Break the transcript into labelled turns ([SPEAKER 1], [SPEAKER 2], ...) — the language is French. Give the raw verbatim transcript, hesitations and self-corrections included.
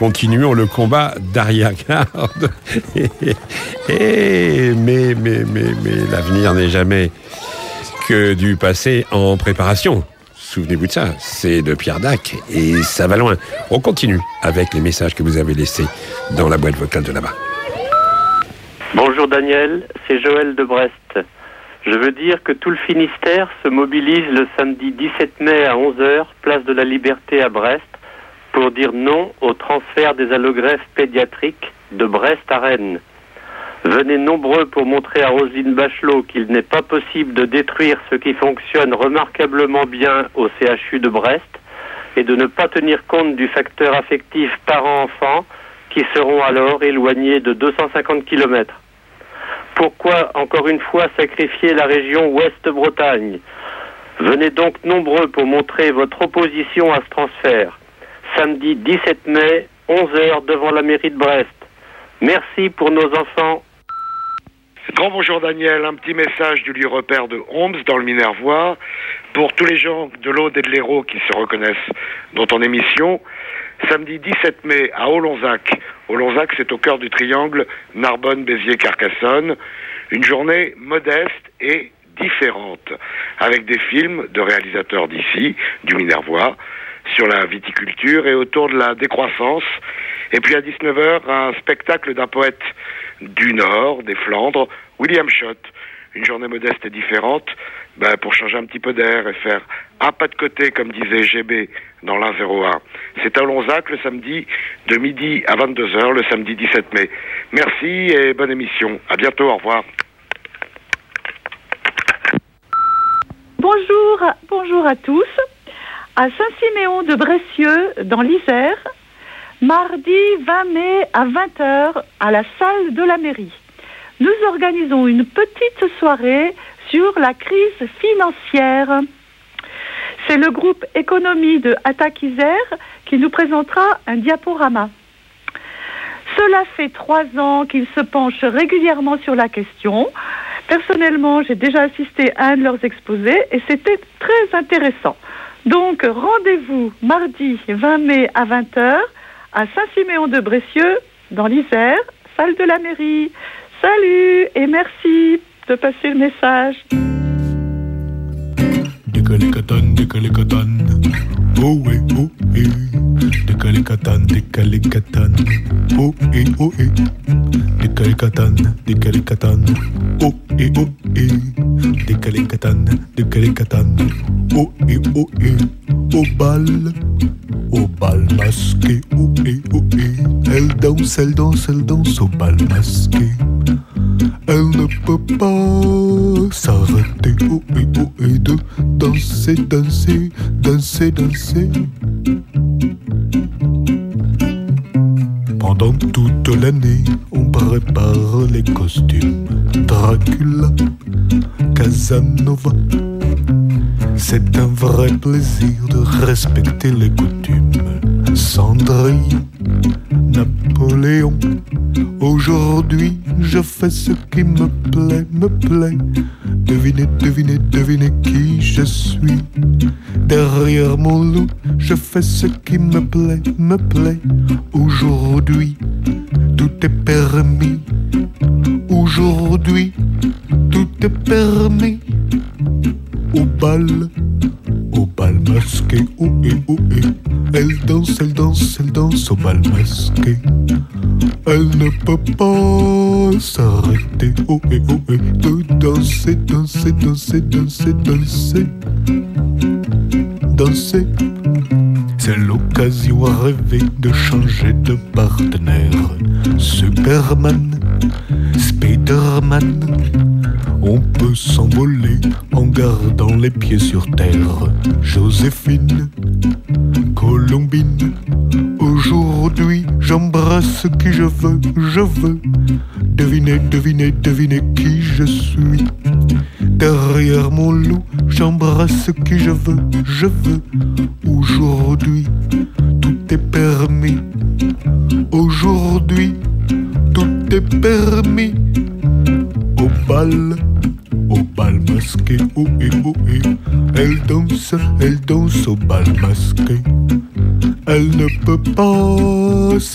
[SPEAKER 1] continuons le combat d'arrière-garde. Et, et, mais, mais, mais, mais l'avenir n'est jamais que du passé en préparation. Souvenez-vous de ça, c'est de Pierre Dac et ça va loin. On continue avec les messages que vous avez laissés dans la boîte vocale de là-bas.
[SPEAKER 2] Bonjour Daniel, c'est Joël de Brest. Je veux dire que tout le Finistère se mobilise le samedi dix-sept mai à onze heures, place de la Liberté à Brest, pour dire non au transfert des allogreffes pédiatriques de Brest à Rennes. Venez nombreux pour montrer à Roselyne Bachelot qu'il n'est pas possible de détruire ce qui fonctionne remarquablement bien au C H U de Brest et de ne pas tenir compte du facteur affectif parent-enfant qui seront alors éloignés de deux cent cinquante kilomètres. Pourquoi, encore une fois, sacrifier la région Ouest-Bretagne ? Venez donc nombreux pour montrer votre opposition à ce transfert. Samedi dix-sept mai, onze heures devant la mairie de Brest. Merci pour nos enfants.
[SPEAKER 3] Grand bonjour Daniel, un petit message du lieu repère de Homs dans le Minervois pour tous les gens de l'Aude et de l'Hérault qui se reconnaissent dans ton émission. Samedi dix-sept mai à Olonzac. Olonzac, c'est au cœur du triangle Narbonne, Béziers, Carcassonne. Une journée modeste et différente, avec des films de réalisateurs d'ici, du Minervois, sur la viticulture et autour de la décroissance. Et puis à dix-neuf heures, un spectacle d'un poète du Nord, des Flandres, William Schott. Une journée modeste et différente, ben, pour changer un petit peu d'air et faire un pas de côté, comme disait G B dans l'un zéro un. C'est à Olonzac le samedi de midi à vingt-deux heures, le samedi dix-sept mai. Merci et bonne émission. À bientôt, au revoir.
[SPEAKER 4] Bonjour, bonjour à tous. À Saint-Siméon de Bressieux, dans l'Isère, mardi vingt mai à vingt heures, à la salle de la mairie. Nous organisons une petite soirée sur la crise financière. C'est le groupe Économie de Attaque Isère qui nous présentera un diaporama. Cela fait trois ans qu'ils se penchent régulièrement sur la question. Personnellement, j'ai déjà assisté à un de leurs exposés et c'était très intéressant. Donc, rendez-vous mardi vingt mai à vingt heures à Saint-Siméon de Bressieux, dans l'Isère, salle de la mairie. Salut et merci de passer le message.
[SPEAKER 5] Décalicatane, décalicatane, oh oui, oh oui. Décalicatane, décalicatane, oh et oh et. Décalicatane, décalicatane, oh et oh et. Décalicatane, décalicatane, oh et oh et. Au bal, au bal masqué, oh et oh et. Elle danse, elle danse, elle danse au bal masqué. Elle ne peut pas s'arrêter, oh et oh et de danser, danser, danser, danser. Pendant toute l'année, on prépare les costumes. Dracula, Casanova. C'est un vrai plaisir de respecter les coutumes. Cendrillon, Napoléon. Aujourd'hui, je fais ce qui me plaît, me plaît. Devinez, devinez, devinez qui je suis. Derrière mon loup, je fais ce qui me plaît, me plaît. Aujourd'hui, tout est permis. Aujourd'hui, tout est permis. Au bal, au bal masqué, oh et oh et. Elle danse, elle danse, elle danse au bal masqué. Elle ne peut pas s'arrêter, oh et oh et. De danser, danser, danser, danser, danser. Danser. C'est l'occasion à rêver de changer de partenaire. Superman, Spiderman. On peut s'envoler en gardant les pieds sur terre. Joséphine, Colombine. Aujourd'hui, j'embrasse qui je veux, je veux. Devinez, devinez, devinez qui je suis. Derrière mon loup, j'embrasse qui je veux, je veux. Aujourd'hui, tout est permis. Aujourd'hui, tout est permis. Au bal, au bal masqué, oh et oh et. Elle danse, elle danse au bal masqué. Elle ne peut pas